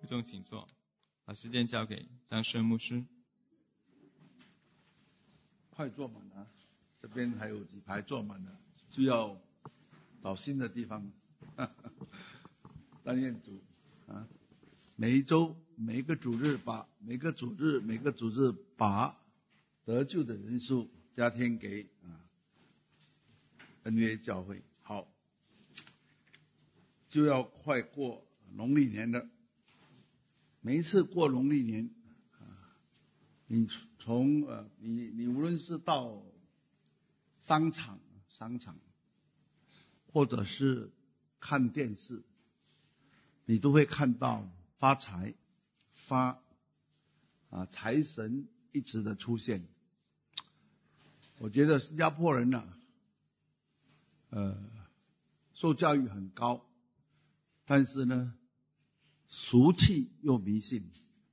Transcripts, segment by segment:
会众请坐，把时间交给张胜牧师。 快坐满了，这边还有几排坐满了，就要找新的地方。但愿主啊，每一周每个主日把得救的人数加添给恩约教会。好，就要快过农历年了。每一次过农历年你无论是到商场或者是看电视，你都会看到财神一直的出现。我觉得新加坡人受教育很高，但是呢俗气又迷信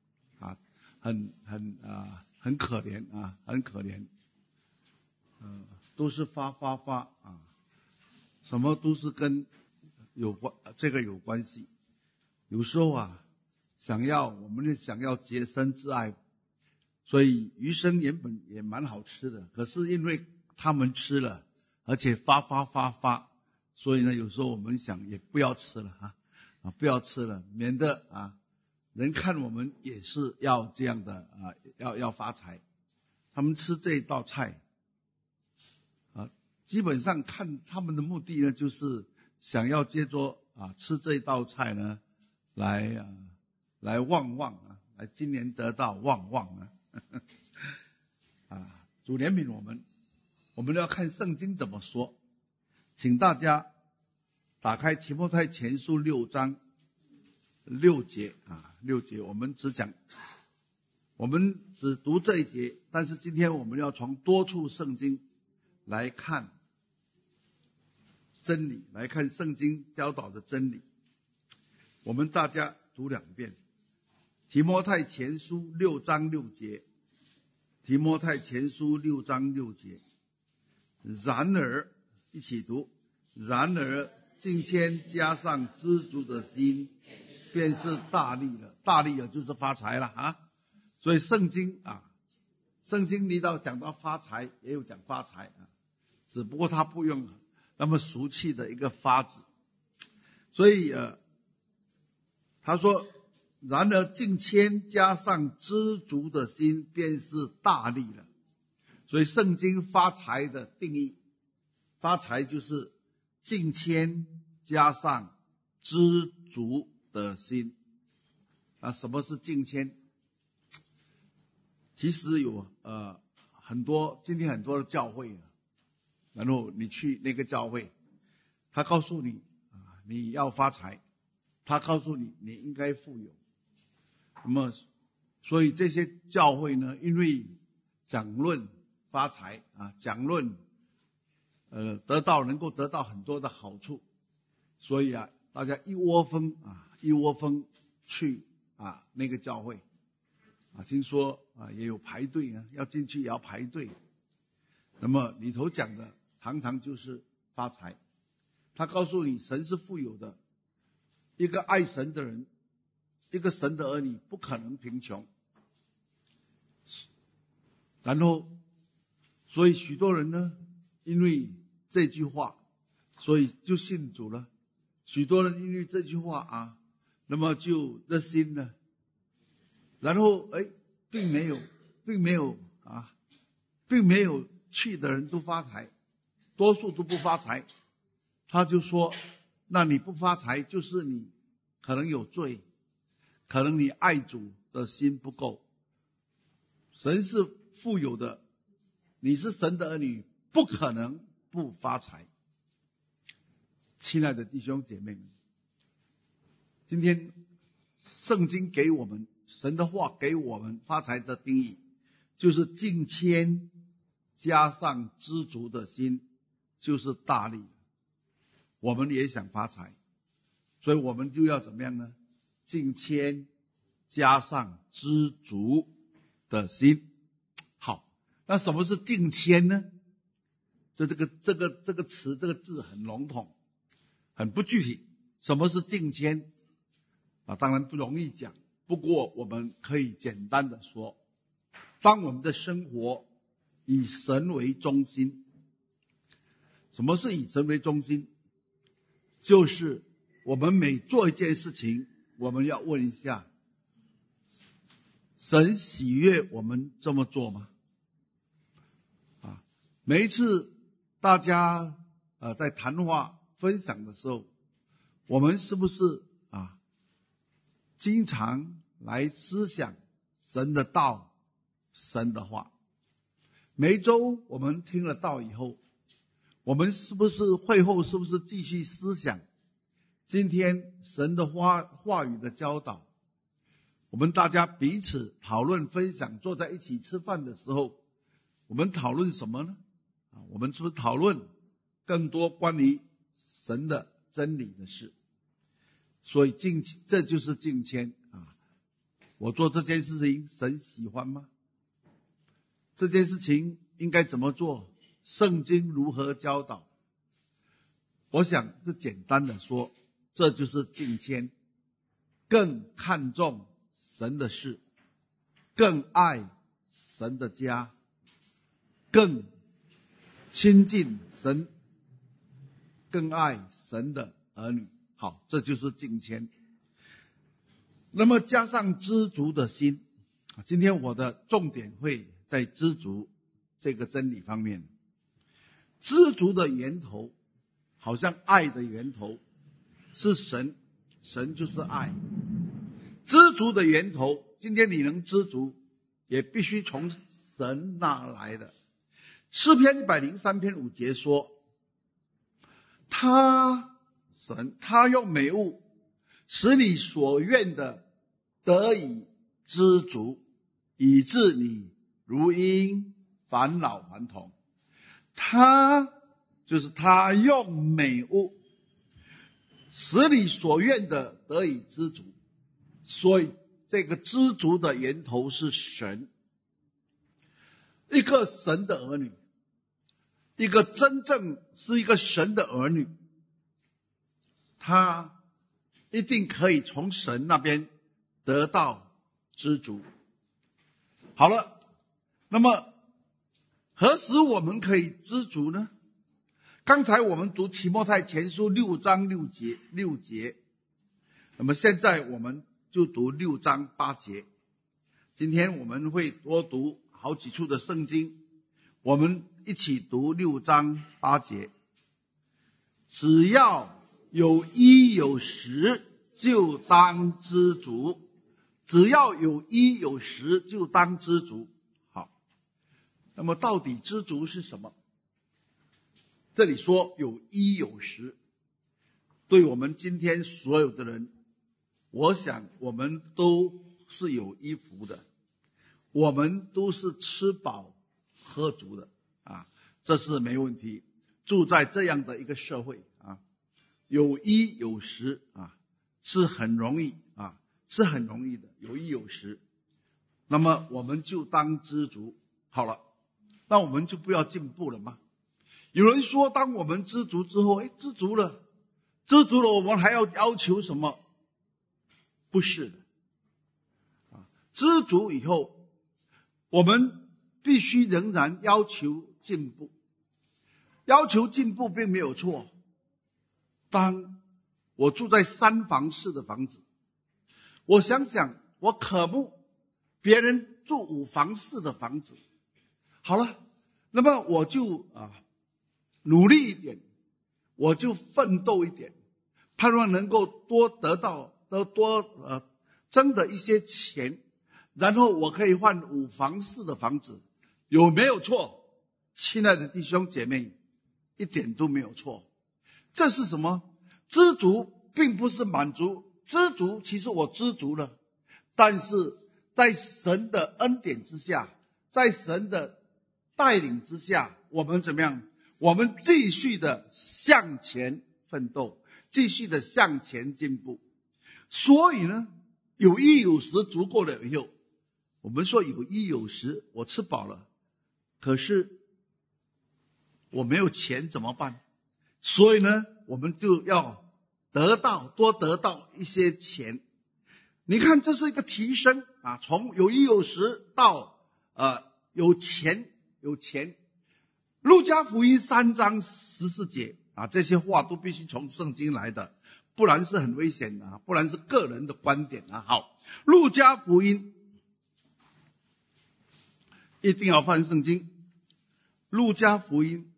很可怜很可怜，都是发什么都是跟这个有关系。有时候我们想要洁身自爱，所以鱼生原本也蛮好吃的，可是因为他们吃了，而且发，所以呢有时候我们想也不要吃了不要吃了，免得人看我们也是要这样的要发财。他们吃这一道菜基本上看他们的目的呢，就是想要借着吃这一道菜呢来旺来今年得到旺主怜悯我们要看圣经怎么说。请大家打开提摩太前书6章6节6节，我们只读这一节，但是今天我们要从多处圣经来看真理，来看圣经教导的真理。我们大家读2遍。提摩太前书6章6节，提摩太前书6章6节。然而，一起读。然而敬谦加上知足的心，便是大利了。大利了就是发财了所以圣经里头讲到发财，也有讲发财只不过他不用那么俗气的一个发字。所以他说，然而敬谦加上知足的心，便是大利了。所以圣经发财的定义，发财就是敬谦加上知足的心。什么是敬谦？其实有今天很多的教会然后你去那个教会，他告诉你你要发财，他告诉你你应该富有。那么所以这些教会呢，因为讲论发财讲论能够得到很多的好处，所以大家一窝蜂去那个教会听说也有排队要进去也要排队。那么里头讲的常常就是发财。他告诉你神是富有的，一个爱神的人，一个神的儿女不可能贫穷。然后所以许多人呢，因为这句话所以就信主了。许多人因为这句话那么就热心了。然后并没有去的人都发财，多数都不发财。他就说，那你不发财就是你可能有罪，可能你爱主的心不够。神是富有的，你是神的儿女，不可能不发财。亲爱的弟兄姐妹们，今天圣经给我们，神的话给我们发财的定义，就是敬谦加上知足的心，就是大利。我们也想发财，所以我们就要怎么样呢？敬谦加上知足的心。好，那什么是敬谦呢？这个词这个字很笼统，很不具体。什么是敬谦当然不容易讲不过我们可以简单的说，当我们的生活以神为中心。什么是以神为中心？就是我们每做一件事情，我们要问一下，神喜悦我们这么做吗？每一次大家在谈话分享的时候，我们是不是经常来思想神的道、神的话？每一周我们听了道以后，我们是不是会后是不是继续思想今天神的话语的教导？我们大家彼此讨论分享，坐在一起吃饭的时候，我们讨论什么呢？我们是不是讨论更多关于神的真理的事？所以这就是敬谦我做这件事情，神喜欢吗？这件事情应该怎么做？圣经如何教导？我想这简单的说，这就是敬谦，更看重神的事，更爱神的家，更亲近神，更爱神的儿女。好，这就是敬谦。那么加上知足的心，今天我的重点会在知足这个真理方面。知足的源头，好像爱的源头是神，神就是爱。知足的源头，今天你能知足，也必须从神那来的。诗篇103篇5节说，神他用美物使你所愿的得以知足，以致你如鹰返老还童。他就是他用美物使你所愿的得以知足，所以这个知足的源头是神。一个神的儿女，一个真正是一个神的儿女，他一定可以从神那边得到知足。好了，那么何时我们可以知足呢？刚才我们读提摩太前书6章6节，那么现在我们就读6章8节。今天我们会多读好几处的圣经，我们一起读6章8节。只要有衣有食，就当知足。只要有衣有食，就当知足。好，那么到底知足是什么？这里说有衣有食，对我们今天所有的人，我想我们都是有衣服的，我们都是吃饱喝足的这是没问题。住在这样的一个社会有衣有食是很容易是很容易的，有衣有食。那么我们就当知足。好了，那我们就不要进步了吗？有人说，当我们知足之后，知足了，我们还要要求什么？不是的。知足以后，我们必须仍然要求进步。要求进步并没有错。当我住在3房式的房子，我想想，我渴慕别人住5房式的房子。好了，那么我就努力一点，我就奋斗一点，盼望能够多得到挣的一些钱，然后我可以换5房式的房子，有没有错？亲爱的弟兄姐妹，一点都没有错。这是什么？知足并不是满足，知足其实我知足了，但是在神的恩典之下，在神的带领之下，我们怎么样？我们继续的向前奋斗，继续的向前进步。所以呢，有衣有食足够了以后，我们说有衣有食，我吃饱了，可是我没有钱怎么办？所以呢，我们就要多得到一些钱。 你看这是一个提升啊，从有衣有食到有钱。路加福音3章14节啊，这些话都必须从圣经来的，不然是很危险的，不然是个人的观点啊。好，路加福音一定要翻圣经，路加福音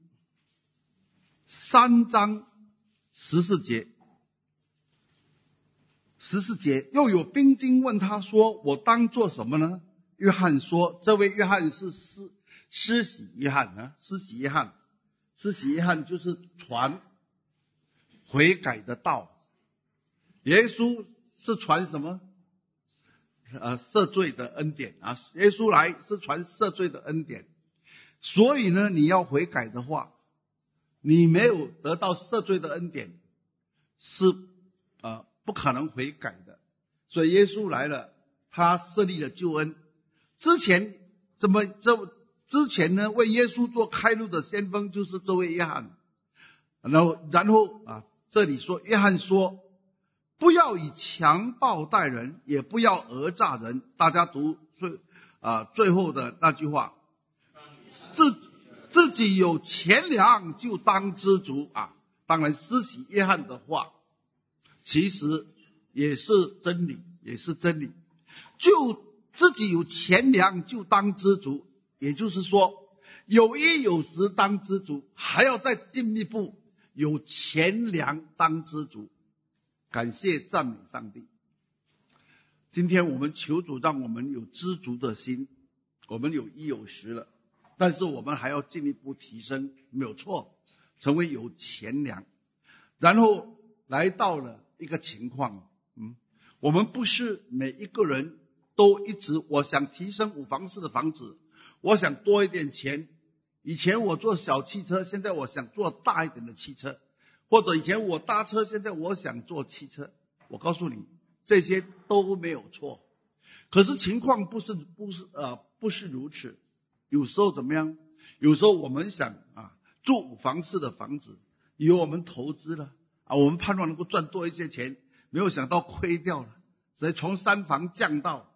3章14节。14节，又有兵丁问他说：“我当做什么呢？”约翰说：“这位约翰是施洗约翰啊，施洗约翰就是传悔改的道。耶稣是传什么？赦罪的恩典啊！耶稣来是传赦罪的恩典。所以呢，你要悔改的话，你没有得到赦罪的恩典，是不可能悔改的。所以耶稣来了，他设立了救恩。之前呢，为耶稣做开路的先锋就是这位约翰。然后这里说约翰说，不要以强暴待人，也不要讹诈人。大家读最后的那句话，自己有钱粮就当知足啊。当然施洗约翰的话其实也是真理，就自己有钱粮就当知足，也就是说有衣有食当知足，还要再进一步有钱粮当知足。感谢赞美上帝。今天我们求主让我们有知足的心，我们有衣有食了，但是我们还要进一步提升，没有错，成为有钱粮。然后来到了一个情况，我们不是每一个人都一直我想提升5房式的房子，我想多一点钱。以前我坐小汽车，现在我想坐大一点的汽车，或者以前我搭车，现在我想坐汽车。我告诉你，这些都没有错。可是情况不是如此。有时候怎么样？有时候我们想住5房式的房子，以为我们投资了我们盼望能够赚多一些钱，没有想到亏掉了，所以从3房降到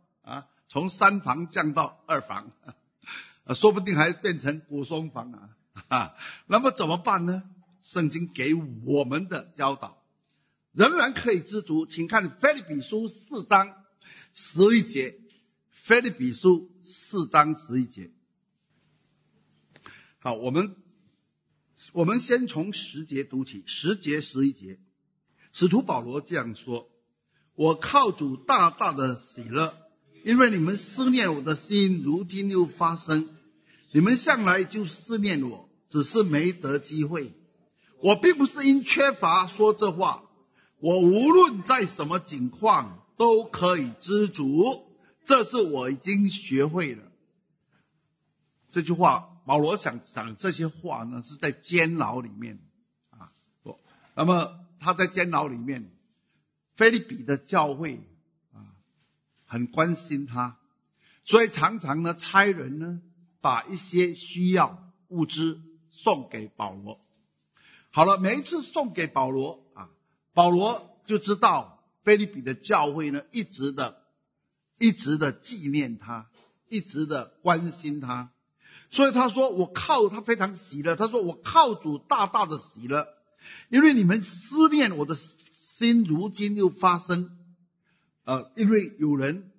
2房，说不定还变成古松房那么怎么办呢？圣经给我们的教导仍然可以知足，请看腓立比书4章11节。腓立比书4章11节。好，我们先从10节读起，10节11节。使徒保罗这样说：我靠主大大的喜乐，因为你们思念我的心如今又发生。你们向来就思念我，只是没得机会。我并不是因缺乏说这话，我无论在什么境况都可以知足，这是我已经学会了。这句话保罗想讲这些话呢，是在监牢里面那么他在监牢里面，腓立比的教会很关心他，所以常常呢差人呢把一些需要物资送给保罗。好了，每一次送给保罗保罗就知道腓立比的教会呢一直的纪念他，一直的关心他。所以他说他非常喜乐，他说我靠主大大的喜乐，因为你们思念我的心如今又发生。因为有人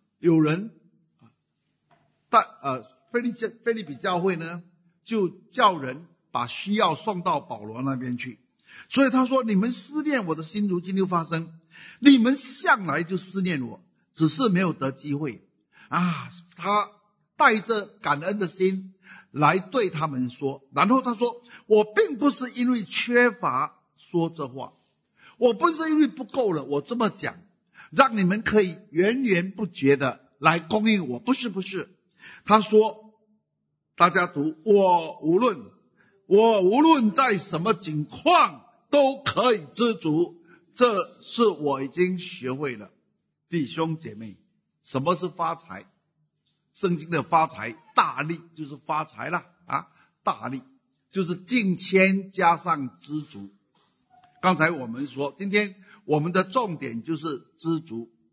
腓立比教会呢就叫人把需要送到保罗那边去。所以他说你们思念我的心如今又发生，你们向来就思念我，只是没有得机会他带着感恩的心来对他们说。然后他说我并不是因为缺乏说这话，我不是因为不够了我这么讲让你们可以源源不绝的来供应我，不是。他说，大家读，我无论在什么境况都可以知足，这是我已经学会了。弟兄姐妹，什么是发财？圣经的发财，大利就是发财了大利就是敬谦加上知足。刚才我们说，今天我们的重点就是知足。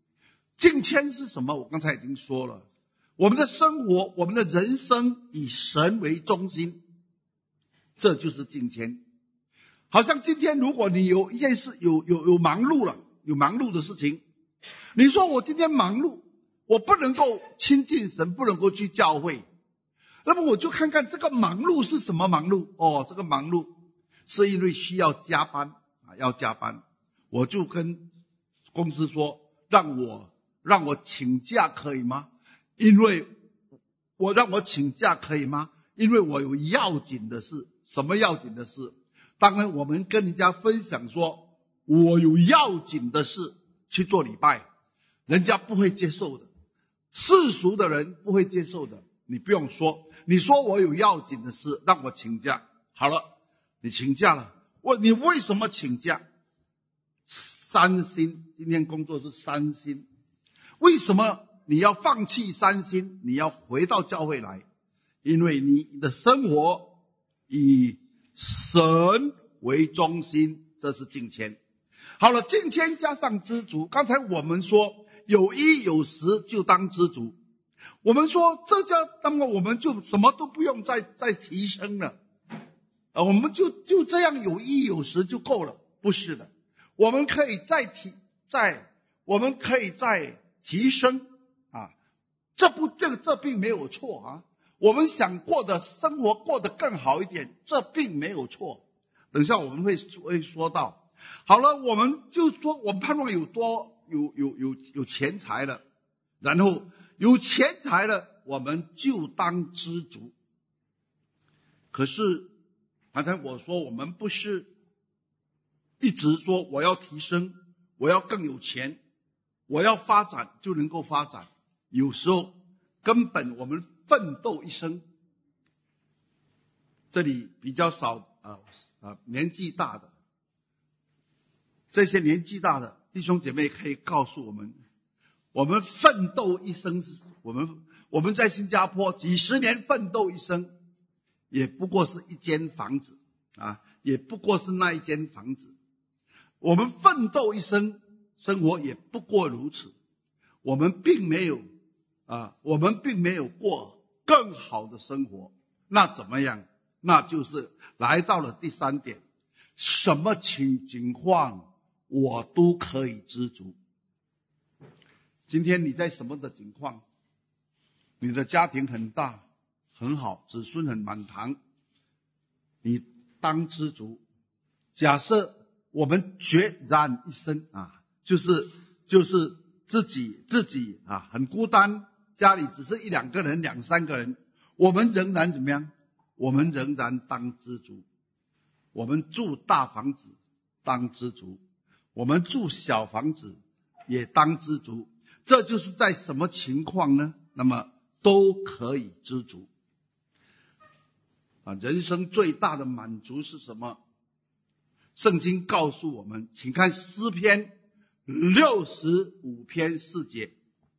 敬谦是什么？我刚才已经说了，我们的生活，我们的人生以神为中心，这就是敬谦。好像今天如果你有一件事有忙碌了，有忙碌的事情，你说我今天忙碌，我不能够亲近神，不能够去教会，那么我就看看这个忙碌是什么忙碌。这个忙碌是因为需要加班要加班，我就跟公司说，让我请假可以吗？因为让我请假可以吗？因为我有要紧的事。什么要紧的事？当然我们跟人家分享说我有要紧的事去做礼拜，人家不会接受的，世俗的人不会接受的。你不用说，你说我有要紧的事让我请假，好了，你请假了，你为什么请假？3星，今天工作是3星，为什么你要放弃3星，你要回到教会来？因为你的生活以神为中心，这是敬谦。好了，敬谦加上知足。刚才我们说有衣有食就当知足，我们说那么我们就什么都不用再提升了，我们就这样有衣有食就够了？不是的，我们可以再提升这并没有错我们想过的生活过得更好一点，这并没有错。等一下我们会说到。好了，我们就说我们盼望有钱财了，然后有钱财了，我们就当知足。可是刚才我说我们不是一直说我要提升，我要更有钱，我要发展就能够发展。有时候根本我们奋斗一生，这里比较少年纪大的，这些年纪大的弟兄姐妹可以告诉我们，我们奋斗一生，我们在新加坡几十年奋斗一生，也不过是一间房子也不过是那一间房子。我们奋斗一生，生活也不过如此。我们并没有过更好的生活。那怎么样？那就是来到了第3点，什么情况我都可以知足。今天你在什么的情况？你的家庭很大很好，子孙很满堂，你当知足。假设我们孑然一身就是自己很孤单，家里只是1-2个人2-3个人，我们仍然怎么样？我们仍然当知足。我们住大房子当知足，我们住小房子也当知足。这就是在什么情况呢？那么都可以知足人生最大的满足是什么？圣经告诉我们，请看诗篇65篇4节。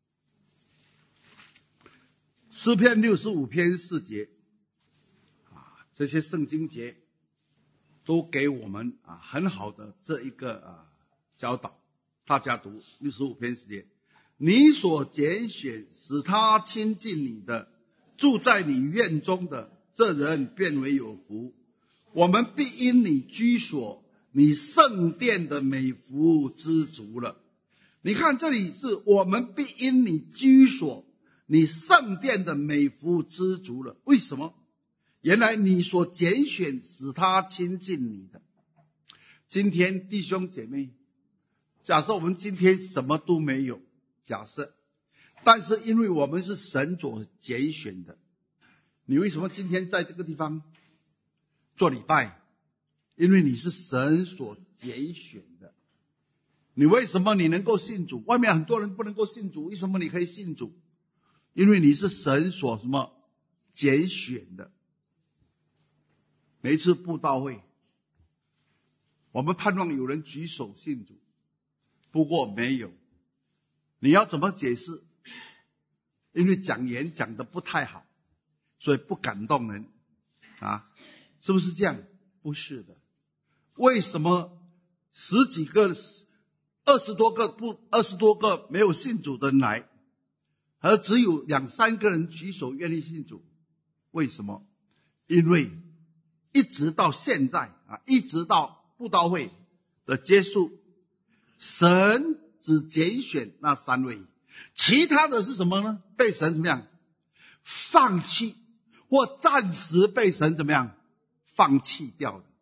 诗篇65篇4节这些圣经节都给我们很好的这一个教导。大家读65篇4节，你所拣选使他亲近你的，住在你院中的，这人便为有福。我们必因你居所，你圣殿的美福知足了。你看这里是我们必因你居所，你圣殿的美福知足了。为什么？原来你所拣选使他亲近你的。今天弟兄姐妹，假设我们今天什么都没有，假设，但是因为我们是神所拣选的，你为什么今天在这个地方做礼拜？因为你是神所拣选的。你为什么你能够信主？外面很多人不能够信主，为什么你可以信主？因为你是神所拣选的。每一次布道会，我们盼望有人举手信主，不过没有。你要怎么解释？因为讲言讲得不太好，所以不感动人是不是这样？不是的。为什么10几个 20多个没有信主的人来，而只有2、3个人举手愿意信主。为什么？因为一直到现在一直到布道会的结束，神只拣选那3位，其他的是什么呢？被神怎么样放弃，或暂时被神怎么样放弃掉的。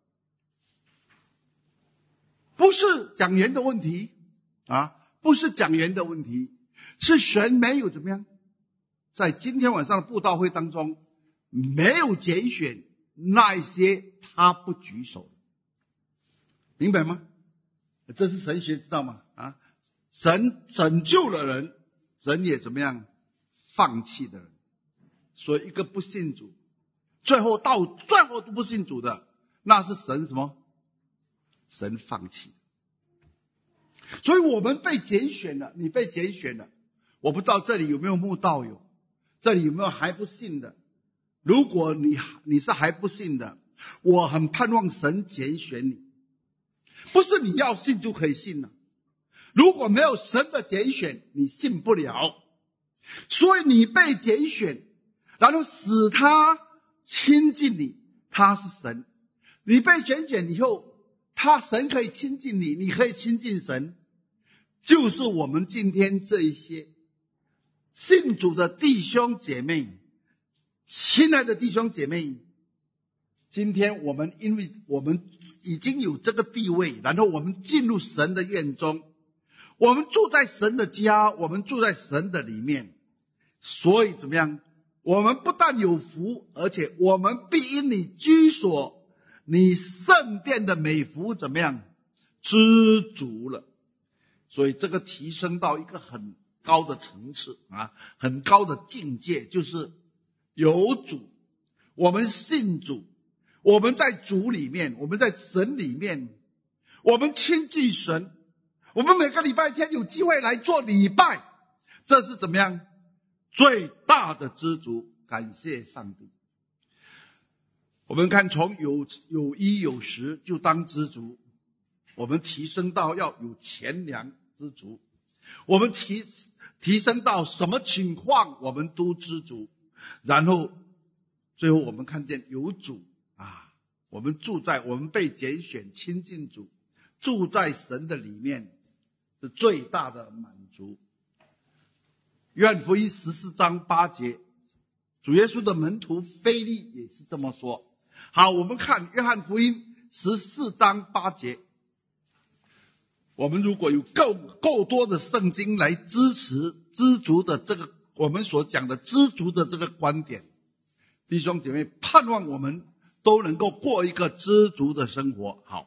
不是讲员的问题不是讲员的问题，是神没有怎么样，在今天晚上的布道会当中没有拣选那一些他不举手的，明白吗？这是神学知道吗？神拯救了人，神也怎么样放弃的人。所以一个不信主，到最后都不信主的，那是神什么？神放弃。所以我们被拣选了，你被拣选了。我不知道这里有没有慕道友，这里有没有还不信的。如果你是还不信的，我很盼望神拣选你，不是你要信就可以信了。如果没有神的拣选，你信不了。所以你被拣选，然后使他亲近你，他是神。你被拣选以后，神可以亲近你，你可以亲近神。就是我们今天这一些信主的弟兄姐妹，亲爱的弟兄姐妹，今天我们因为我们已经有这个地位，然后我们进入神的院中，我们住在神的家，我们住在神的里面，所以怎么样？我们不但有福，而且我们必因你居所，你圣殿的美福怎么样？知足了。所以这个提升到一个很高的层次很高的境界，就是有主，我们信主，我们在主里面，我们在神里面，我们亲近神，我们每个礼拜天有机会来做礼拜，这是怎么样？最大的知足，感谢上帝。我们看从有衣有食就当知足，我们提升到要有钱粮知足，我们提升到什么情况我们都知足，然后最后我们看见有主我们被拣选亲近主，住在神的里面，是最大的满足。约翰福音14章8节，主耶稣的门徒腓利也是这么说。好，我们看约翰福音14章8节。我们如果有够多的圣经来支持知足的这个我们所讲的知足的这个观点，弟兄姐妹，盼望我们都能够过一个知足的生活。好，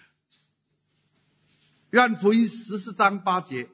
约翰福音14章8节，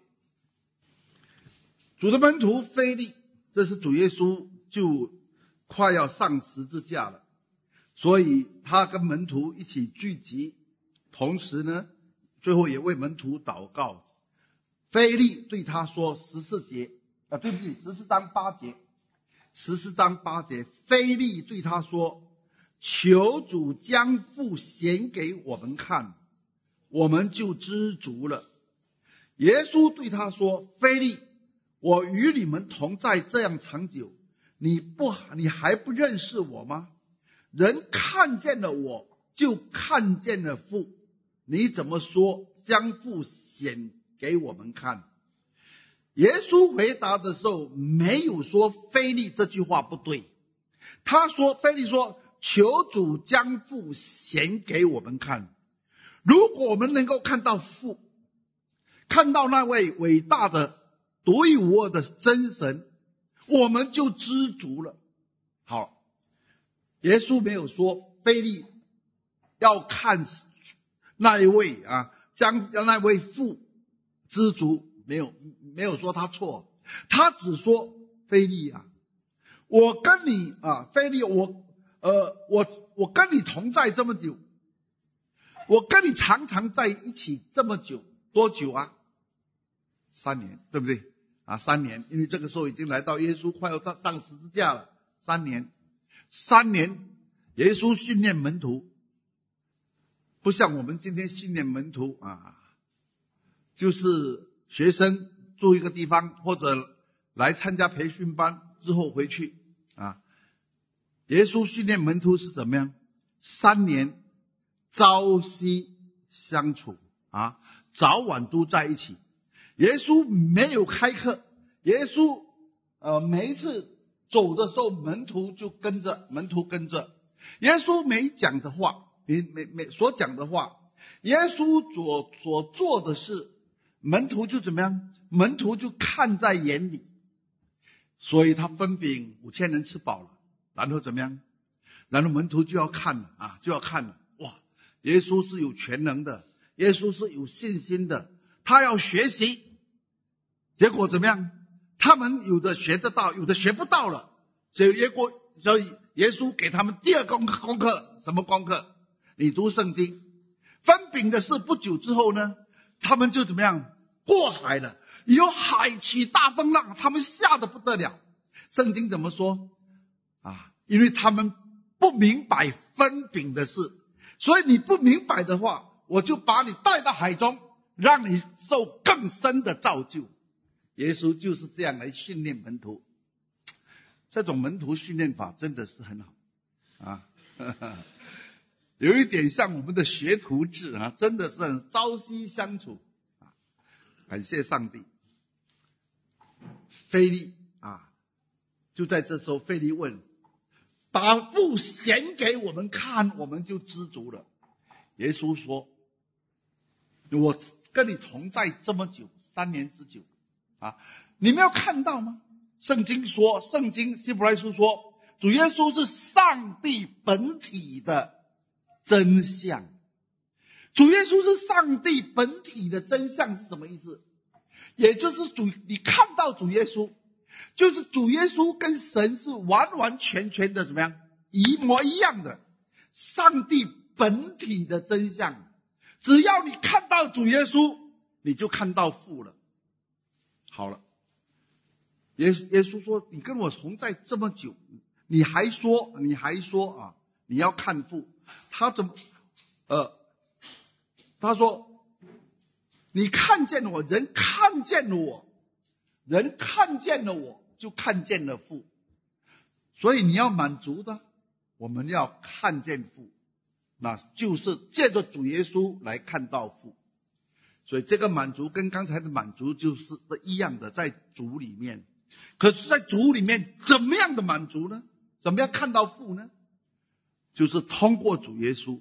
主的门徒腓利，这是主耶稣就快要上十字架了，所以他跟门徒一起聚集，同时呢最后也为门徒祷告。腓利对他说14章8节，14章8节，腓利对他说，求主将父显给我们看，我们就知足了。耶稣对他说，腓利，我与你们同在这样长久，你还不认识我吗？人看见了我，就看见了父。你怎么说将父显给我们看？耶稣回答的时候没有说腓利这句话不对，腓利说，求主将父显给我们看。如果我们能够看到父，看到那位伟大的独一无二的真神，我们就知足了。好，耶稣没有说腓利要看那一位将那位父知足，没有说他错，他只说腓利我跟你腓利，我跟你同在这么久，我跟你常常在一起这么久，多久3年，对不对3年，因为这个时候已经来到耶稣快要上十字架了。3年耶稣训练门徒，不像我们今天训练门徒就是学生住一个地方，或者来参加培训班之后回去啊。耶稣训练门徒是怎么样？3年朝夕相处啊，早晚都在一起。耶稣没有开课，耶稣每一次走的时候，门徒跟着。耶稣每讲的话，所讲的话，耶稣所做的事，门徒就怎么样？门徒就看在眼里。所以他分饼5000人吃饱了，然后怎么样？然后门徒就要看了啊，哇，耶稣是有全能的，耶稣是有信心的，他要学习。结果怎么样？他们有的学得到，有的学不到了。所以耶稣给他们第二个功课，什么功课？你读圣经。分饼的事不久之后呢，他们就怎么样？过海了，有海起大风浪，他们吓得不得了。圣经怎么说啊？因为他们不明白分饼的事，所以你不明白的话，我就把你带到海中，让你受更深的造就。耶稣就是这样来训练门徒，这种门徒训练法真的是很好啊，有一点像我们的学徒制啊，真的是很朝夕相处啊。感谢上帝。腓利啊，就在这时候，腓利问：把父显给我们看，我们就知足了。耶稣说：我跟你同在这么久，3年之久啊，你没有看到吗？圣经希伯来书说，主耶稣是上帝本体的真相。主耶稣是上帝本体的真相是什么意思？也就是你看到主耶稣，就是主耶稣跟神是完完全全的怎么样？一模一样的，上帝本体的真相。只要你看到主耶稣，你就看到父了。好了，耶稣说：你跟我同在这么久，你还说啊，你要看父。他说你看见我，人看见了我，就看见了父。所以你要满足的，我们要看见父，那就是借着主耶稣来看到父。所以这个满足跟刚才的满足就是一样的，在主里面。可是在主里面怎么样的满足呢？怎么样看到父呢？就是通过主耶稣，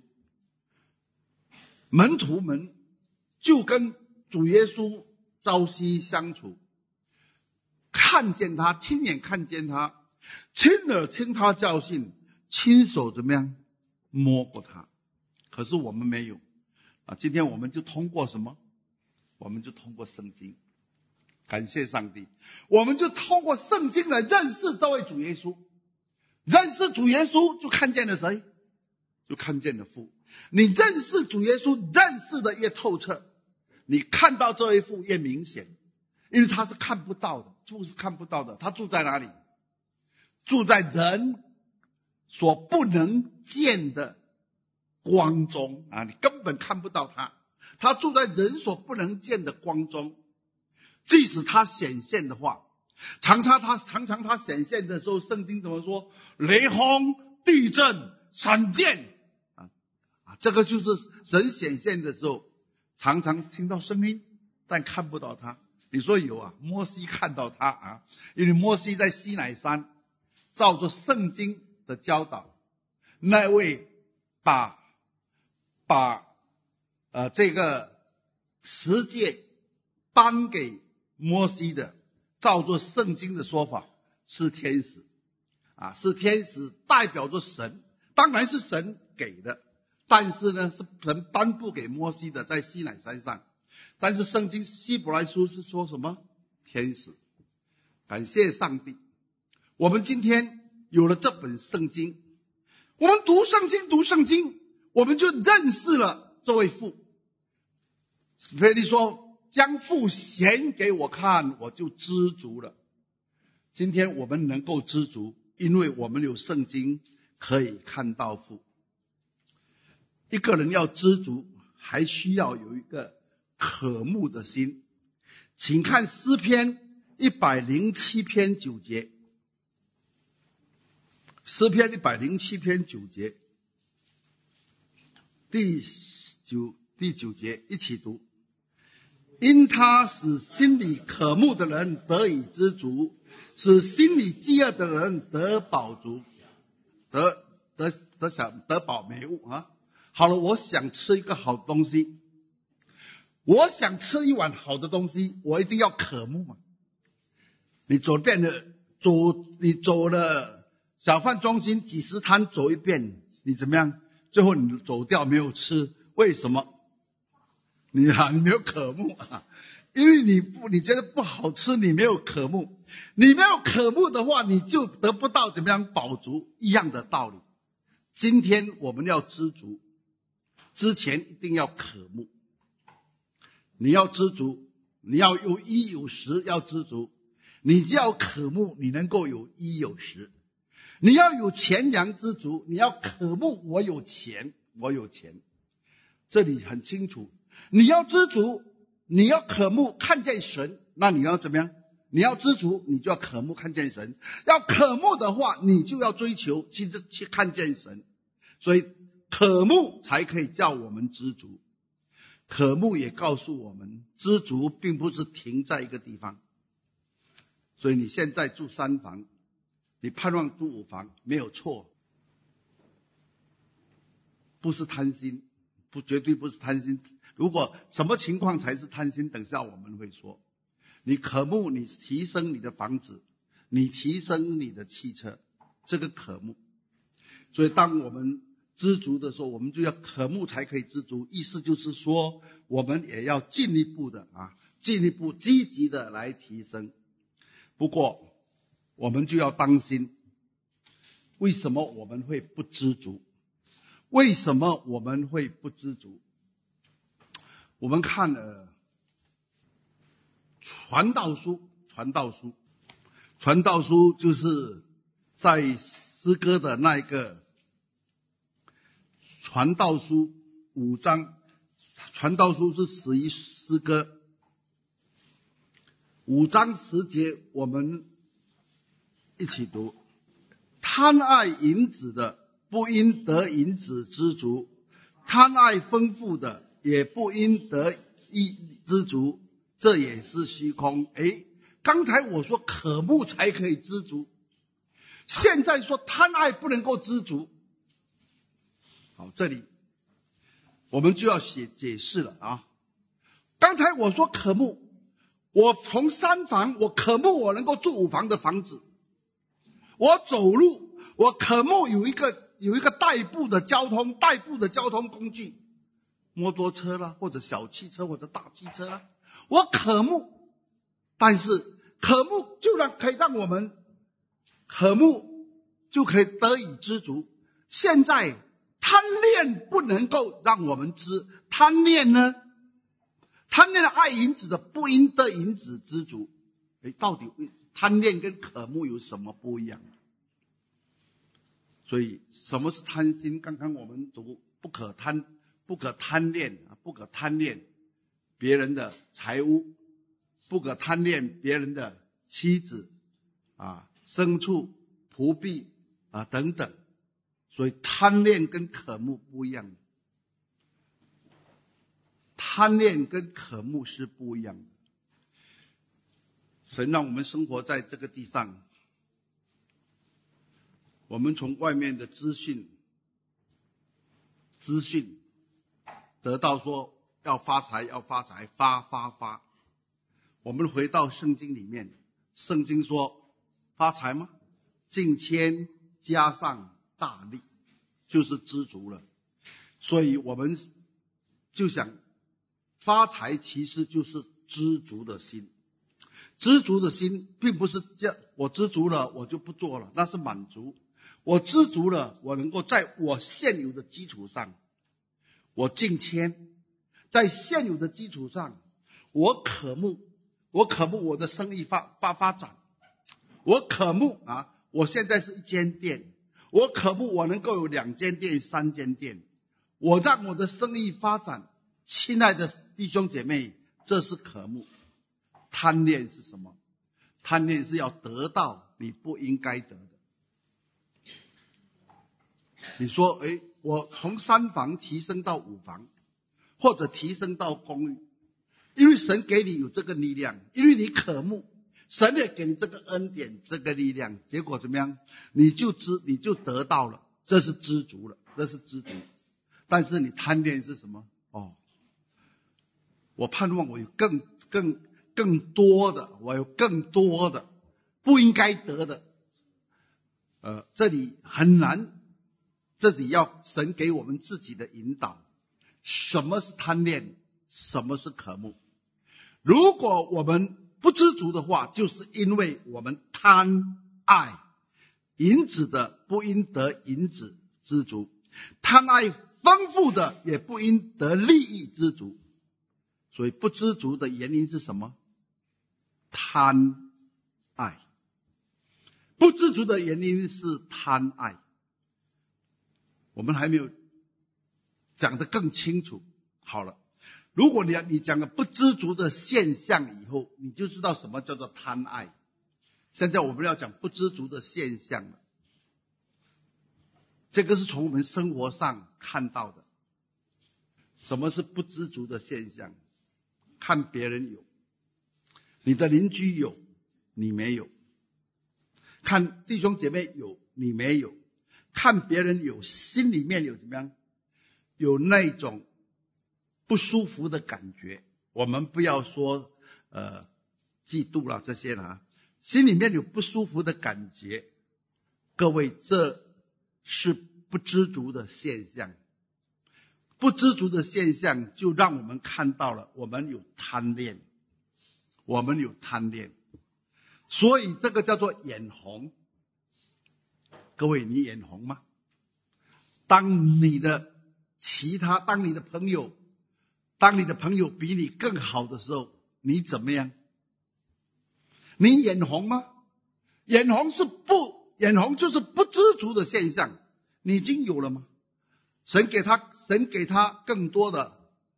门徒们就跟主耶稣朝夕相处，看见他，亲眼看见他，亲耳听他教训，亲手怎么样摸过他。可是我们没有啊！今天我们就通过什么？我们就通过圣经。感谢上帝，我们就通过圣经来认识这位主耶稣。认识主耶稣就看见了谁？就看见了父。你认识主耶稣，认识的越透彻，你看到这位父越明显。因为他是看不到的，父是看不到的。他住在哪里？住在人所不能见的光中啊！你根本看不到他，他住在人所不能见的光中。即使他显现的话，常常他显现的时候，圣经怎么说？雷轰、地震、闪电这个就是神显现的时候，常常听到声音，但看不到他。你说有啊？摩西看到他啊，因为摩西在西乃山照着圣经的教导，那位把这个十诫颁给摩西的，照着圣经的说法是天使啊，是天使代表着神，当然是神给的，但是呢是神颁布给摩西的，在西乃山上。但是圣经希伯来书是说什么？天使。感谢上帝，我们今天有了这本圣经，我们读圣经，我们就认识了这位父。腓利说：将父显给我看，我就知足了。今天我们能够知足，因为我们有圣经可以看到父。一个人要知足，还需要有一个渴慕的心。请看诗篇107篇9节。诗篇107篇9节，第九节一起读。因他使心里渴慕的人得以知足，使心里饥饿的人得饱足，得饱美物啊！好了，我想吃一个好东西，我想吃一碗好的东西，我一定要渴慕嘛。你走了小贩中心几十摊走一遍，你怎么样？最后你走掉没有吃，为什么？你没有渴慕啊，因为你觉得不好吃，你没有渴慕。你没有渴慕的话，你就得不到怎么样饱足，一样的道理。今天我们要知足之前一定要渴慕。你要知足，你要有衣有食，要知足。你只要渴慕，你能够有衣有食。你要有钱粮知足，你要渴慕我有钱，我有钱。这里很清楚，你要知足，你要渴慕看见神，那你要怎么样？你要知足，你就要渴慕看见神。要渴慕的话，你就要追求去看见神。所以渴慕才可以叫我们知足。渴慕也告诉我们，知足并不是停在一个地方。所以你现在住3房，你盼望住5房，没有错，不是贪心，绝对不是贪心。如果什么情况才是贪心，等下我们会说。你渴慕，你提升你的房子，你提升你的汽车，这个渴慕。所以当我们知足的时候，我们就要渴慕才可以知足。意思就是说，我们也要进一步积极的来提升。不过我们就要当心，为什么我们会不知足？为什么我们会不知足？我们看传道书就是在诗歌的那一个传道书5章，传道书是死于诗歌5章10节，我们一起读。贪爱银子的，不因得银子知足；贪爱丰富的，也不因得知足，这也是虚空。刚才我说渴慕才可以知足，现在说贪爱不能够知足。好，这里我们就要解释了啊。刚才我说渴慕，我从3房，我渴慕我能够住5房的房子。我走路，我渴慕有一个代步的交通工具，摩托车啦，或者小汽车，或者大汽车啦。我渴慕，但是渴慕可以让我们渴慕就可以得以知足。现在贪恋不能够让我们知，贪恋的爱银子的，不因得银子知足。到底贪恋跟渴慕有什么不一样？所以什么是贪心？刚刚我们读不可贪恋别人的财物，不可贪恋别人的妻子牲畜仆婢等等。所以贪恋跟渴慕不一样的，贪恋跟渴慕是不一样的。神让我们生活在这个地上，我们从外面的资讯得到说要发财，发。我们回到圣经里面，圣经说发财吗？敬谦加上大利，就是知足了。所以我们就想，发财其实就是知足的心。知足的心并不是这样，我知足了我就不做了，那是满足。我知足了，我能够在我现有的基础上，我敬谦，在现有的基础上，我渴慕我的生意发展，我渴慕我现在是1间店，我渴慕我能够有2间店、3间店，我让我的生意发展， 亲爱的弟兄姐妹，这是渴慕。贪恋是什么？贪恋是要得到你不应该得的。你说，我从3房提升到5房，或者提升到公寓，因为神给你有这个力量，因为你渴慕，神也给你这个恩典，这个力量，结果怎么样？你就得到了，这是知足了，这是知足。但是你贪恋是什么？我盼望我有更多的，我有更多的不应该得的。这里很难，这里要神给我们自己的引导。什么是贪恋？什么是渴慕？如果我们不知足的话，就是因为我们贪爱银子的，不应得银子知足；贪爱丰富的，也不应得利益知足。所以不知足的原因是什么？贪爱。不知足的原因是贪爱。我们还没有讲得更清楚。好了，如果你讲了不知足的现象以后，你就知道什么叫做贪爱。现在我们要讲不知足的现象了。这个是从我们生活上看到的。什么是不知足的现象？看别人有，你的邻居有，你没有；看弟兄姐妹有，你没有；看别人有，心里面有怎么样？有那种不舒服的感觉。我们不要说嫉妒了这些了，心里面有不舒服的感觉。各位，这是不知足的现象。不知足的现象就让我们看到了我们有贪恋，我们有贪恋，所以这个叫做眼红。各位，你眼红吗？当你的朋友比你更好的时候，你怎么样？你眼红吗？眼红就是不知足的现象。你已经有了吗？神给他更多的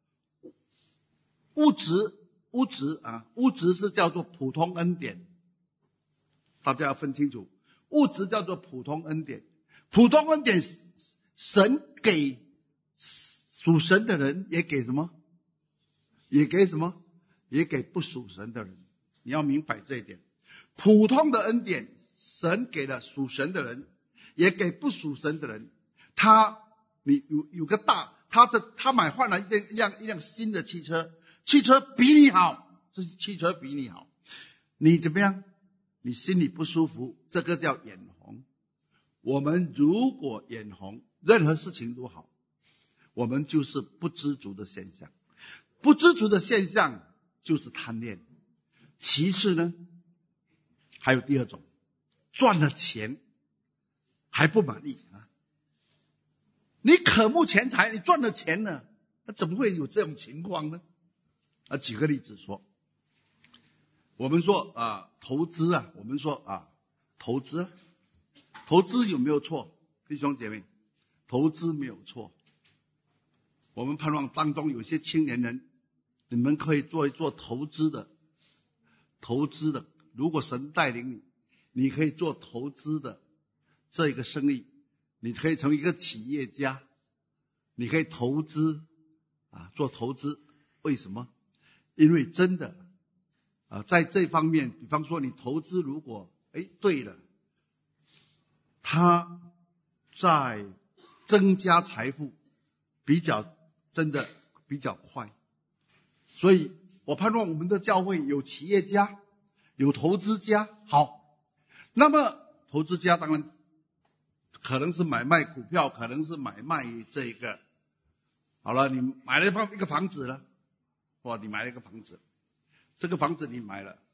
物质是叫做普通恩典，大家要分清楚，物质叫做普通恩典。普通恩典，神给属神的人，也给什么？也给不属神的人。你要明白这一点。普通的恩典，神给了属神的人，也给不属神的人。你有个他换了一辆新的汽车，汽车比你好，你怎么样？你心里不舒服，这个叫眼红。我们如果眼红，任何事情都好，我们就是不知足的现象。不知足的现象就是贪恋。其次呢，还有第二种，赚了钱还不满意啊。你渴慕钱财，你赚了钱呢，那怎么会有这种情况呢？举个例子说，我们说投资啊，投资有没有错？弟兄姐妹，投资没有错。我们盼望当中有些青年人，你们可以做一做投资的。如果神带领你，你可以做投资的这一个生意。你可以成为一个企业家，你可以投资做投资。为什么？因为真的在这方面，比方说你投资如果对了，它在增加财富真的比较快。所以我盼望我们的教会有企业家，有投资家。好，那么投资家当然可能是买卖股票，可能是买卖这个。好了，你买了一个房子了，你买了一个房子，这个房子你买了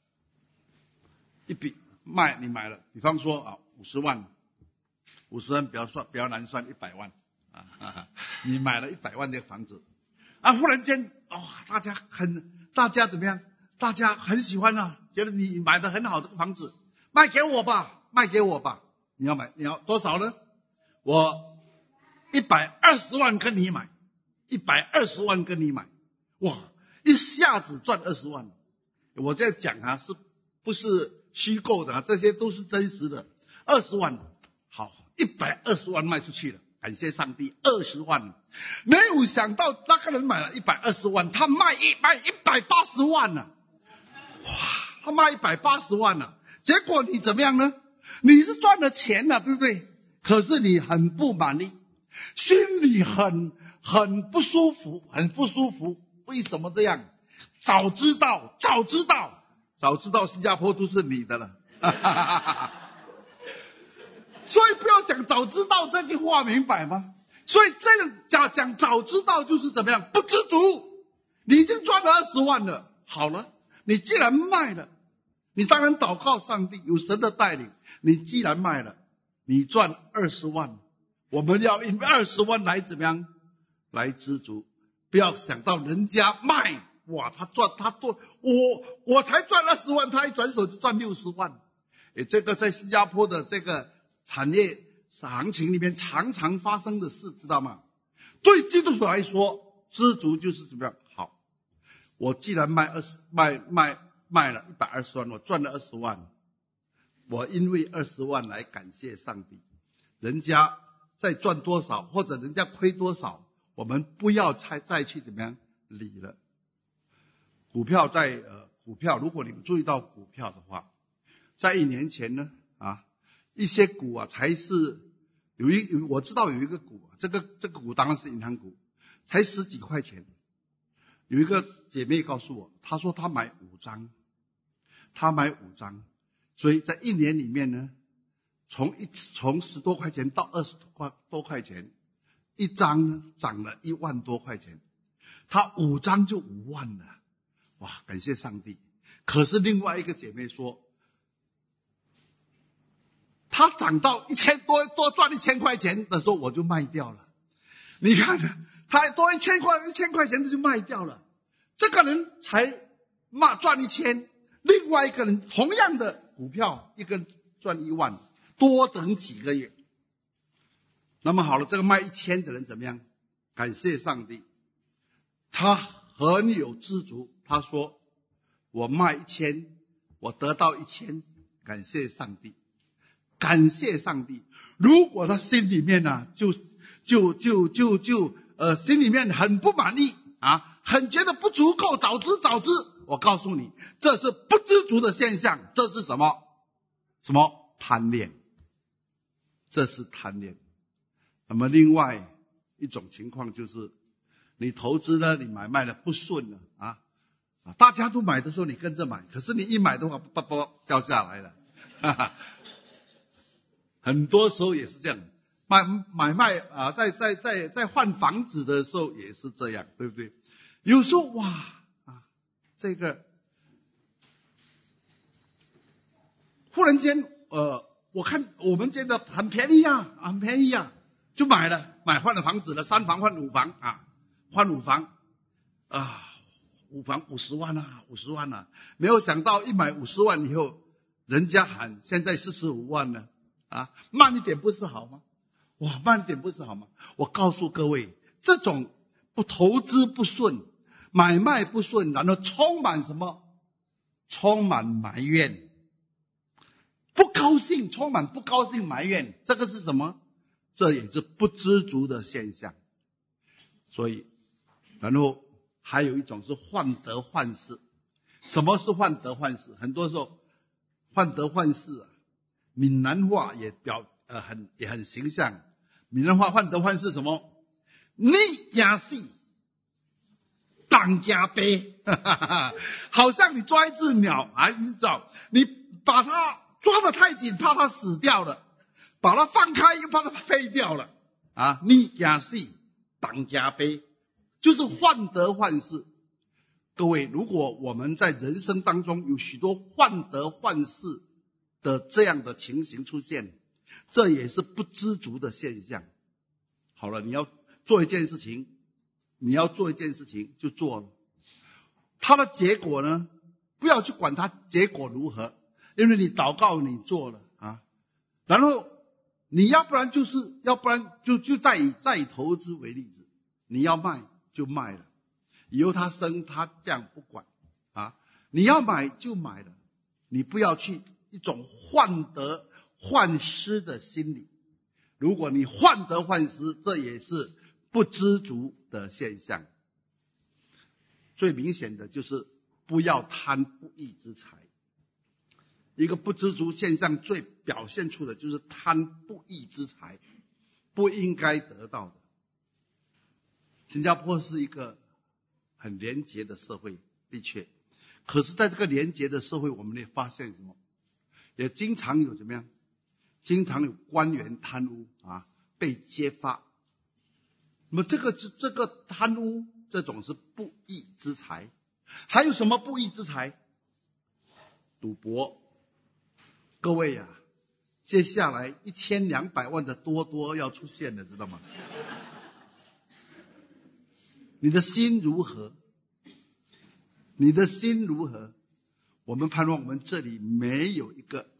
你买了，比方说50万比较难算，100万你买了100万的房子忽然间大家怎么样？大家很喜欢觉得你买的很好，这个房子卖给我吧。你要多少呢？我120万跟你买，120万跟你买。 哇，一下子赚20万。我这样讲啊，是不是虚构的啊？这些都是真实的。20万，好，120万卖出去了，感谢上帝，20万。没有想到那个人买了120万，他卖180万了。哇，他卖180万了。结果你怎么样呢？你是赚了钱了，对不对？可是你很不满意，心里很不舒服，很不舒服。为什么这样？早知道新加坡都是你的了。所以不要想早知道这句话，明白吗？所以这个讲早知道就是怎么样？不知足。你已经赚了20万了，好了，你既然卖了，你当然祷告上帝，有神的带领。你既然卖了，你赚20万，我们要用20万来怎么样？来知足。不要想到人家卖，哇，他多，我才赚20万，他一转手就赚60万。这个在新加坡的这个产业行情里面常常发生的事，知道吗？对基督徒来说，知足就是怎么样？好，我既然卖了120万，我赚了20万，我因为20万来感谢上帝。人家再赚多少，或者人家亏多少，我们不要再去怎么样理了。股票如果你们注意到股票的话，在1年前呢一些股啊才是我知道有一个股，这个股当然是银行股，才10几块钱。有一个姐妹告诉我，她说她买5张，所以在1年里面呢，从10多块钱到20多块钱，一张呢涨了1万多块钱，她5张就5万了，哇，感谢上帝。可是另外一个姐妹说，她涨到1000多赚1000块钱的时候，我就卖掉了。你看，她多1000块钱就卖掉了，这个人才赚1000，另外一个人同样的股票，一个人赚1万，多等几个月。那么好了，这个卖1000的人怎么样？感谢上帝，他很有知足。他说，我卖1000，我得到1000，感谢上帝。如果他心里面呢，心里面很不满意很觉得不足够，早知，我告诉你，这是不知足的现象。这是什么贪恋，这是贪恋。那么另外一种情况就是，你投资呢，你买卖了不顺了大家都买的时候你跟着买，可是你一买的话掉下来了很多时候也是这样，买卖在换房子的时候也是这样，对不对？有时候哇这个忽然间我看我们觉得很便宜就买换了房子了，3房换5房换5房5房50万没有想到一买50万以后，人家喊现在45万了慢一点不是好吗？我告诉各位，这种投资不顺，买卖不顺，然后充满什么？充满埋怨，充满不高兴埋怨，这个是什么？这也是不知足的现象。所以然后还有一种是患得患失。什么是患得患失？很多时候患得患失闽南话也很形象。闽南话患得患失什么？你惊死当家悲好像你抓一只鸟你把它抓得太紧，怕它死掉了，把它放开又怕它飞掉了你惊死当家悲，就是患得患失。各位，如果我们在人生当中有许多患得患失的这样的情形出现，这也是不知足的现象。好了，你要做一件事情就做了，它的结果呢，不要去管它结果如何，因为你祷告你做了然后你要不然就再以投资为例子，你要卖就卖了， 以后他生他这样不管啊，你要买就买了，你不要去一种患得患失的心理。如果你患得患失，这也是不知足的现象。最明显的就是不要贪不义之财。一个不知足现象最表现出的就是贪不义之财，不应该得到的。新加坡是一个很廉洁的社会，的确，可是在这个廉洁的社会，我们也发现什么？也经常有怎么样？经常有官员贪污啊，被揭发。那么这个贪污，这种是不义之财。还有什么不义之财？赌博。各位啊，接下来1200万的多多要出现了，知道吗？你的心如何？你的心如何？我们盼望我们这里没有一个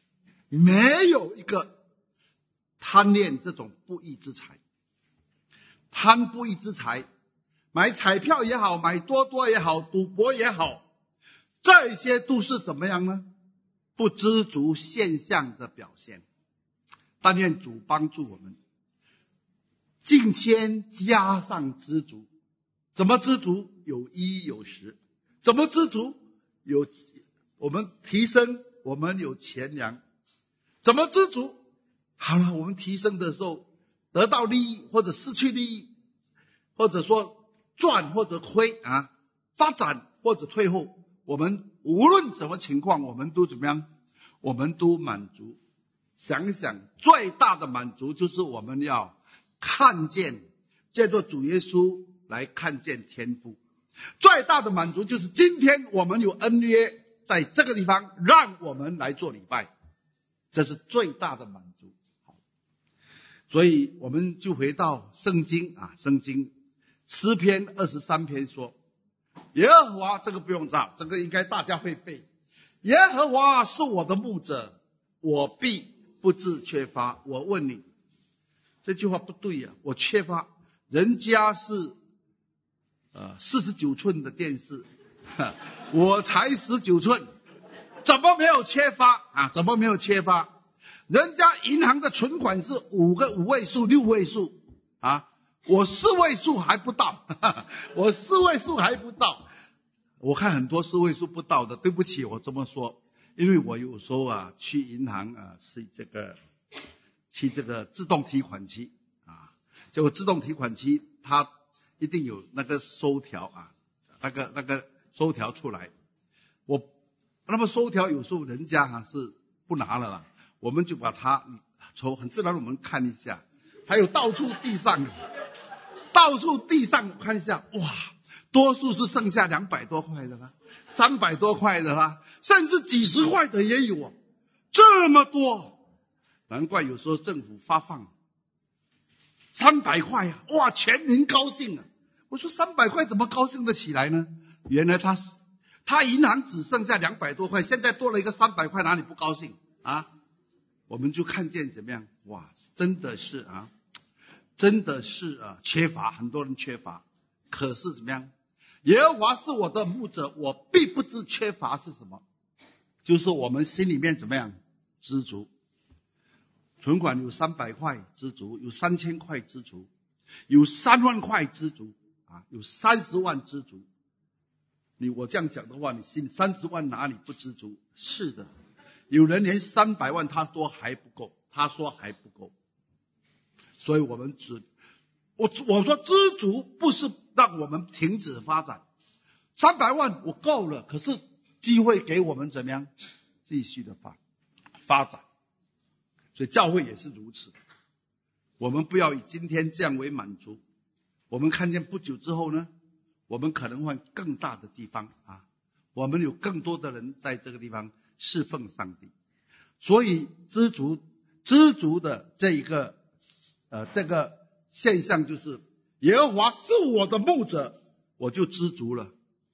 贪恋这种不义之财。贪不义之财，买彩票也好，买多多也好，赌博也好，这些都是怎么样呢？不知足现象的表现。但愿主帮助我们，敬谦加上知足。怎么知足？有衣有食。怎么知足？有我们提升，我们有钱粮。怎么知足？好了，我们提升的时候得到利益或者失去利益，或者说赚或者亏啊，发展或者退后，我们无论什么情况，我们都怎么样？我们都满足。想想最大的满足就是我们要看见，借着主耶稣来看见天父。最大的满足就是今天我们有恩约在这个地方让我们来做礼拜，这是最大的满足。所以我们就回到圣经啊，圣经诗篇23篇说，耶和华，这个不用找，这个应该大家会背。耶和华是我的牧者，我必不致缺乏。我问你，这句话不对啊，我缺乏，人家是49寸的电视，我才19寸，怎么没有缺乏啊？怎么没有缺乏？人家银行的存款是5位数、6位数啊，我4位数还不到，我4位数还不到。我看很多4位数不到的，对不起，我这么说，因为我有时候啊去银行啊去这个自动提款机啊，结果自动提款机它一定有那个收条啊，那个收条出来，那么收条有时候人家是不拿了啦，我们就把它抽，很自然我们看一下，还有到处地上看一下，哇，多数是剩下200多块的啦，300多块的啦，甚至几十块的也有啊，这么多，难怪有时候政府发放300块啊，哇，全民高兴啊！我说300块怎么高兴得起来呢？原来他银行只剩下200多块，现在多了一个300块，哪里不高兴啊？我们就看见怎么样？哇，真的是缺乏，很多人缺乏。可是怎么样？耶和华是我的牧者，我必不致缺乏是什么？就是我们心里面怎么样？知足。存款有300块知足，有3000块知足，有3万块知足啊，有30万知足。我这样讲的话，你心里30万哪里不知足？是的，有人连300万他说还不够，所以我们我说知足不是让我们停止发展，300万我够了，可是机会给我们怎么样继续的发展。所以教会也是如此，我们不要以今天这样为满足，我们看见不久之后呢，我们可能换更大的地方啊，我们有更多的人在这个地方侍奉上帝。所以知足的这个现象就是耶和华是我的牧者，我就知足了。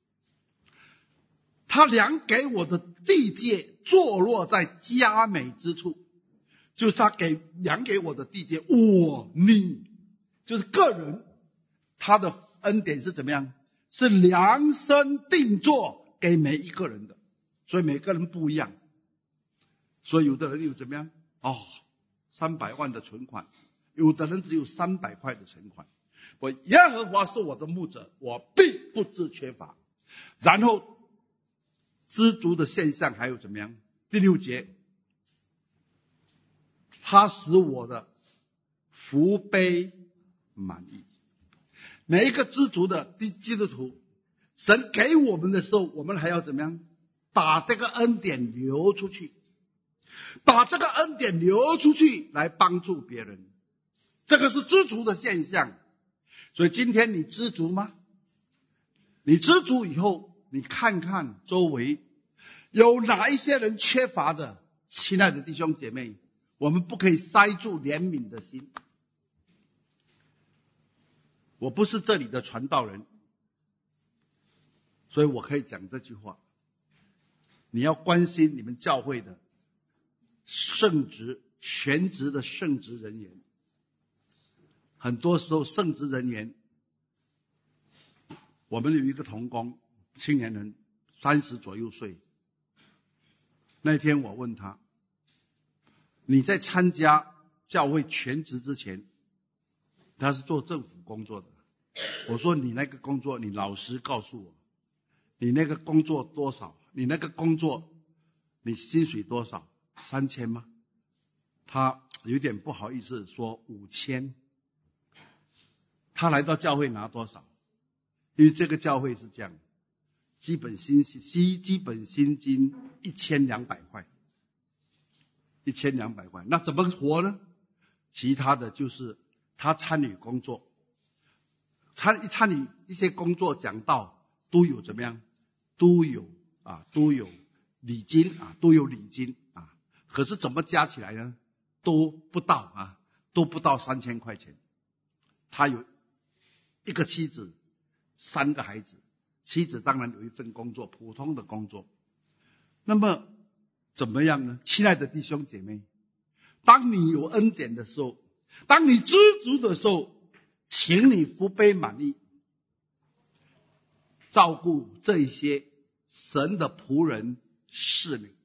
他量给我的地界坐落在佳美之处，就是他量给我的地界，你就是个人，他的恩典是怎么样？ 是量身定做给每一个人的，所以每个人不一样。所以有的人有怎么样？300万的存款，有的人只有300块的存款。我耶和华是我的牧者，我必不致缺乏。然后知足的现象还有怎么样？第6节，他使我的福杯满溢。每一个知足的基督徒，神给我们的时候，我们还要怎么样？把这个恩典流出去，把这个恩典流出去来帮助别人，这个是知足的现象。所以今天你知足吗？你知足以后，你看看周围有哪一些人缺乏的。亲爱的弟兄姐妹，我们不可以塞住怜悯的心。我不是这里的传道人，所以我可以讲这句话。你要关心你们教会的圣职、全职的圣职人员。很多时候圣职人员，我们有一个同工，青年人，30左右岁。那天我问他，你在参加教会全职之前，他是做政府工作的。我说你那个工作，你老实告诉我，你那个工作多少？你那个工作你薪水多少？3000吗？他有点不好意思说5000。他来到教会拿多少？因为这个教会是这样，基本薪金1200块，1200块。那怎么活呢？其他的就是他参与工作，参与一些工作讲道都有怎么样？都有礼金啊。可是怎么加起来呢？都不到3000块钱。他有一个妻子，3个孩子，妻子当然有一份工作，普通的工作。那么怎么样呢？亲爱的弟兄姐妹，当你有恩典的时候，当你知足的时候，请你福杯满溢，照顾这一些神的仆人侍女。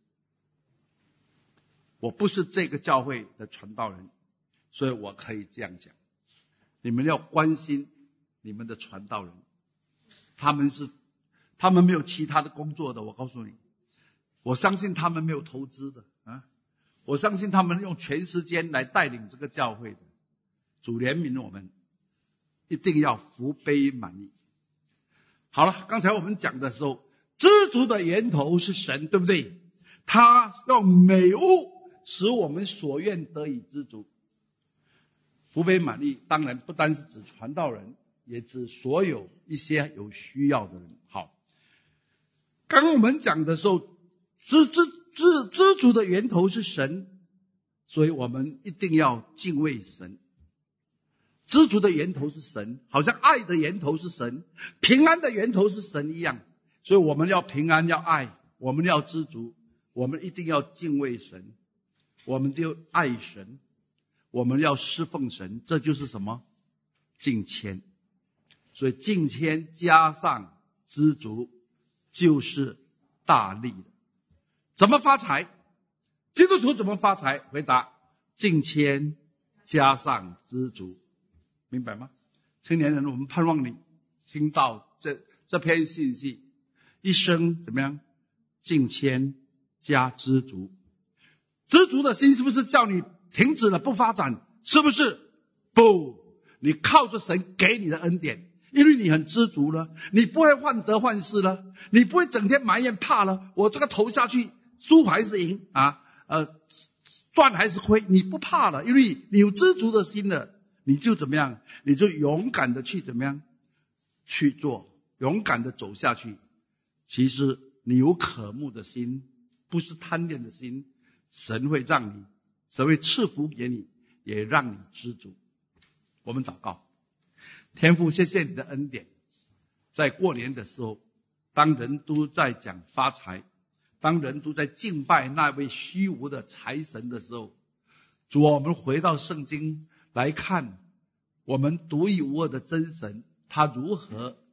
我不是这个教会的传道人，所以我可以这样讲。你们要关心你们的传道人，他们没有其他的工作的，我告诉你，我相信他们没有投资的我相信他们用全时间来带领这个教会的。主怜悯我们，一定要福杯满溢。好了，刚才我们讲的时候，知足的源头是神，对不对？他用美物使我们所愿得以知足。福杯满溢当然不单是指传道人，也指所有一些有需要的人。好，刚刚我们讲的时候，知足的源头是神，所以我们一定要敬畏神。知足的源头是神，好像爱的源头是神，平安的源头是神一样。所以我们要平安，要爱，我们要知足，我们一定要敬畏神，我们就爱神，我们要侍奉神，这就是什么？敬谦。所以敬谦加上知足，就是大利了。怎么发财？基督徒怎么发财？回答：敬谦加上知足。明白吗？青年人，我们盼望你听到这篇信息，一生怎么样？敬谦加知足。知足的心是不是叫你停止了不发展？是不是？不，你靠着神给你的恩典，因为你很知足了，你不会患得患失了，你不会整天埋怨怕了，我这个投下去输还是赢赚还是亏，你不怕了，因为你有知足的心了。你就怎么样？你就勇敢的去怎么样去做，勇敢的走下去。其实你有渴慕的心，不是贪恋的心，神会赐福给你，也让你知足。我们祷告。天父，谢谢你的恩典。在过年的时候，当人都在讲发财，当人都在敬拜那位虚无的财神的时候，主，我们回到圣经来看我们独一无二的真神，他如何的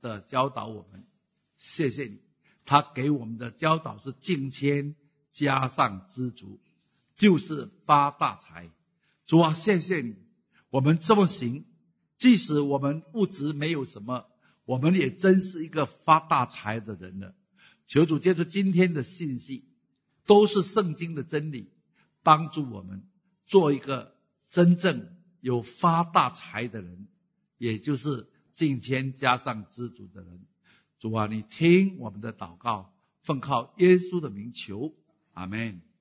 的教导我们，谢谢你。他给我们的教导是敬谦加上知足，就是发大财。主啊，谢谢你，我们这么行，即使我们物质没有什么，我们也真是一个发大财的人了。求主借助今天的信息，都是圣经的真理，帮助我们做一个真正有发大财的人，也就是敬谦加上知足的人。主啊，你听我们的祷告，奉靠耶稣的名求，阿们。